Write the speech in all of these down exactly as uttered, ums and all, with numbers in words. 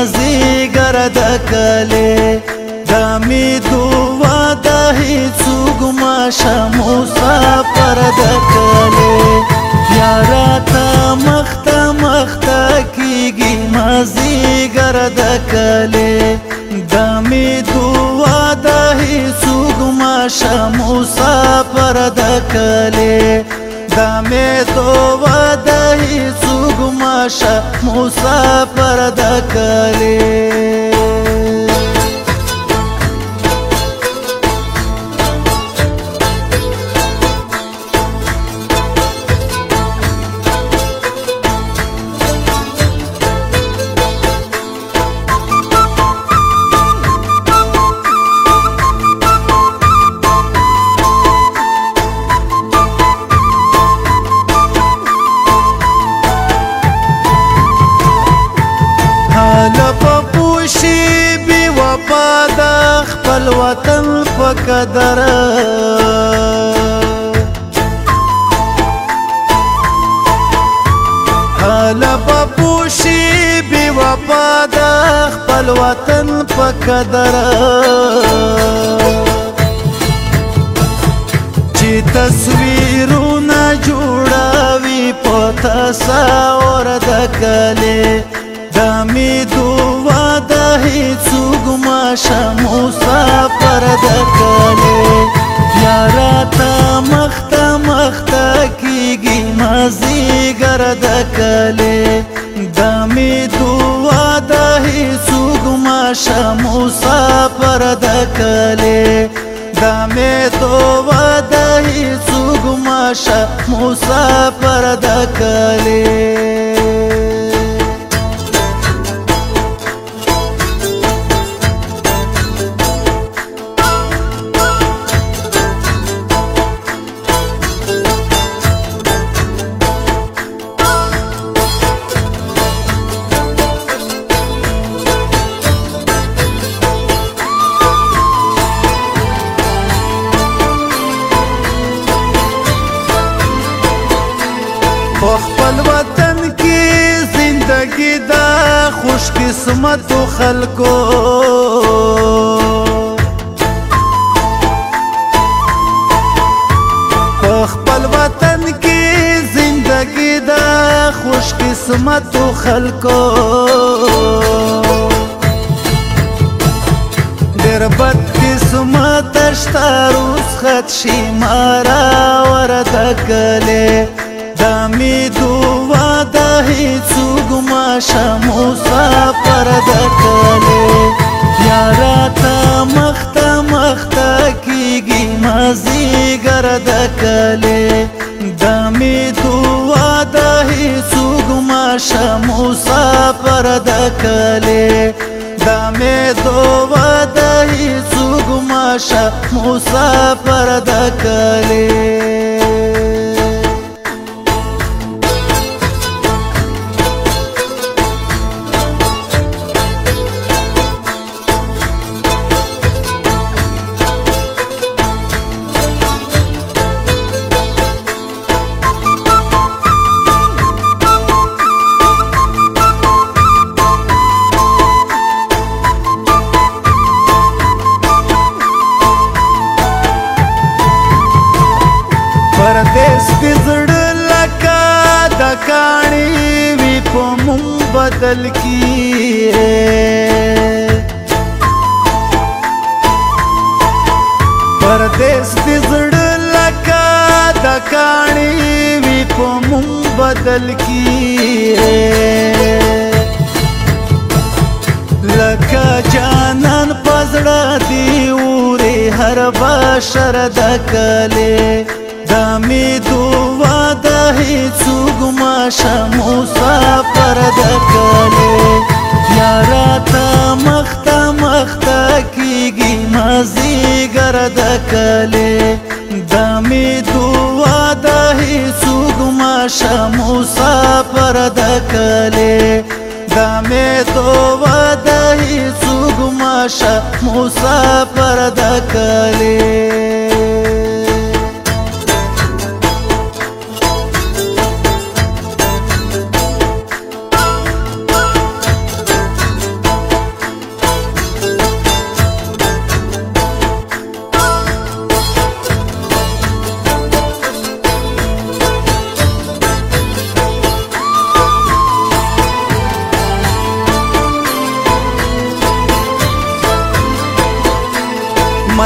مازیګر د کلې دا می دعا د هیڅوک ماشه مسافر د کلې یارا ته مخته مخته کیږي مازیګر د کلې دا می دعا د هیڅوک ماشه مسافر د کلې دا می دعا د هیڅوک ماشه مسافر د کلې لپپوشی بی وفا د خپل وطن په قدر لپپوشی بی وفا د خپل وطن په قدر چې تصویرونه جوړوي په تصور د کلې دا می دعا د هیڅوک ماشه مسافر د کلې یارا ته مخته مخته کیږي مازیګر د کلې دا می دعا د هیڅوک ماشه مسافر د کلې دا می دعا د هیڅوک ماشه مسافر د کلې په خپل وطن کې زندگی دا خوش قسمت خلکو په خپل وطن کې زندگی دا خوش قسمت خلکو ډېر بد قسمت شته رخصت شي مارا ورته کلې دا می دعا د هیڅوک ماشه مسافر د کلې یارا ته مخته مخته کیږي مازیګر د کلې دا می دعا د هیڅوک ماشه مسافر د کلې دا می دعا د هیڅوک ماشه مسافر د کلې پردیس کی زړه لکه د کاڼي وي په مونږ بدل کی پردیس کی زړه لکه د کاڼي وي په مونږ بدل کی لکه جانان پزړه دی اوري هر بشر د کلې دا می دعا د هیڅوک ماشه مسافر د کلې یارا ته مخته مخته کیږي مازیګر د کلې دا می دعا د هیڅوک ماشه مسافر د کلې دا می دعا د هیڅوک ماشه مسافر د کلې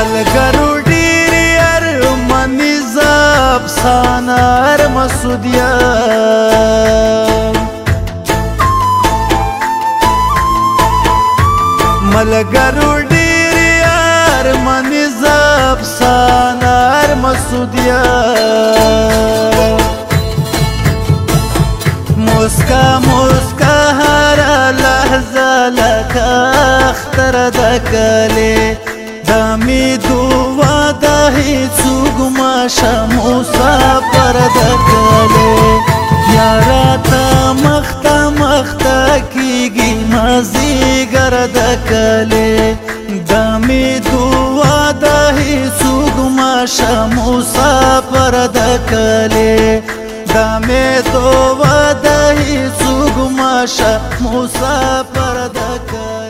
ملګرو ډېر ارمانیز افسانه ارمسود یم ملګرو ډېر ارمانیز افسانه ارمسود یم مسکا مسکا هر لحظه لکه اختر د کلي دا مې دعا ده هېڅوک ماشه مسافر د کلي یاره ته مخته مخته کېږي مازدیګر د کلي دا مې دعا ده هېڅوک ماشه مسافر د کلي دا مې دعا ده هېڅوک ماشه مسافر د کلي